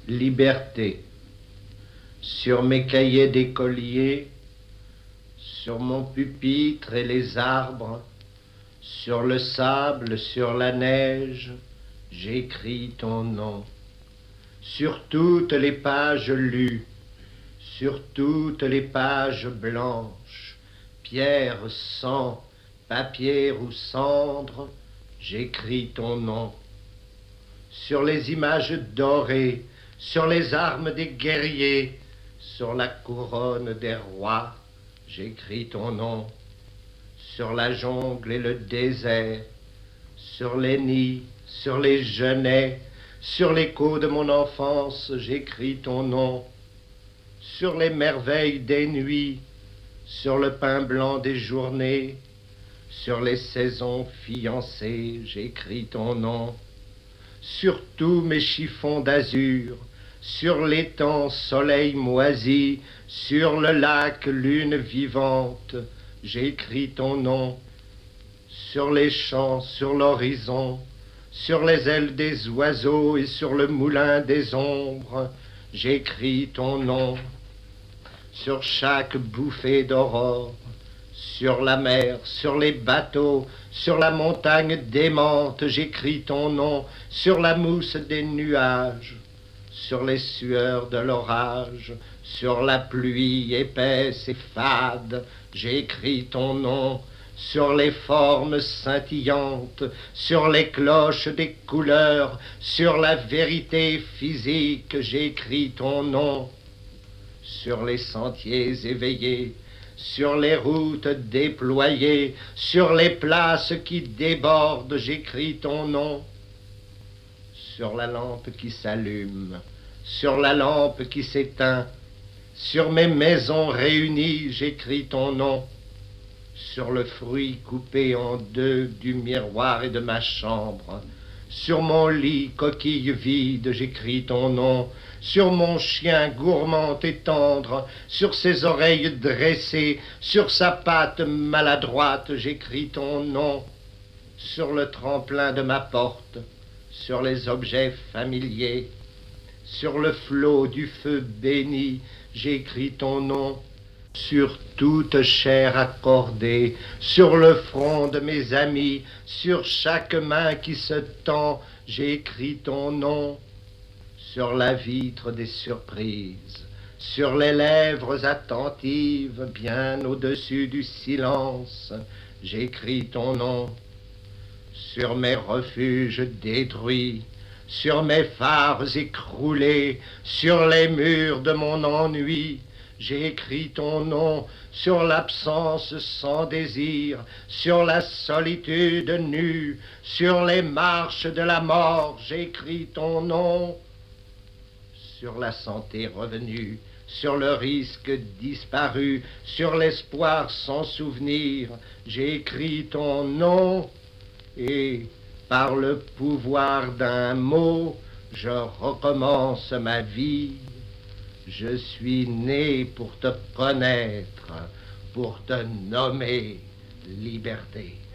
Liberté. Sur mes cahiers d'écolier, sur mon pupitre et les arbres, sur le sable, sur la neige, j'écris ton nom. Sur toutes les pages lues, sur toutes les pages blanches, pierre, sang, papier ou cendre, j'écris ton nom. Sur les images dorées, sur les armes des guerriers, sur la couronne des rois, j'écris ton nom. Sur la jungle et le désert, sur les nids, sur les genêts, sur l'écho de mon enfance, j'écris ton nom. Sur les merveilles des nuits, sur le pain blanc des journées, sur les saisons fiancées, j'écris ton nom. Sur tous mes chiffons d'azur, sur l'étang soleil moisi, sur le lac lune vivante, j'écris ton nom. Sur les champs, sur l'horizon, sur les ailes des oiseaux et sur le moulin des ombres, j'écris ton nom. Sur chaque bouffée d'aurore, sur la mer, sur les bateaux, sur la montagne démente, j'écris ton nom. Sur la mousse des nuages, sur les sueurs de l'orage, sur la pluie épaisse et fade, j'écris ton nom. Sur les formes scintillantes, sur les cloches des couleurs, sur la vérité physique, j'écris ton nom. Sur les sentiers éveillés, sur les routes déployées, sur les places qui débordent, j'écris ton nom. Sur la lampe qui s'allume, sur la lampe qui s'éteint, sur mes maisons réunies, j'écris ton nom. Sur le fruit coupé en deux du miroir et de ma chambre, sur mon lit coquille vide, j'écris ton nom. Sur mon chien gourmand et tendre, sur ses oreilles dressées, sur sa patte maladroite, j'écris ton nom. Sur le tremplin de ma porte, sur les objets familiers, sur le flot du feu béni, j'écris ton nom. Sur toute chair accordée, sur le front de mes amis, sur chaque main qui se tend, j'écris ton nom. Sur la vitre des surprises, sur les lèvres attentives, bien au-dessus du silence, j'écris ton nom. Sur mes refuges détruits, sur mes phares écroulés, sur les murs de mon ennui, j'écris ton nom. Sur l'absence sans désir, sur la solitude nue, sur les marches de la mort, j'écris ton nom. Sur la santé revenue, sur le risque disparu, sur l'espoir sans souvenir, j'écris ton nom. Et par le pouvoir d'un mot, je recommence ma vie. Je suis né pour te connaître, pour te nommer liberté.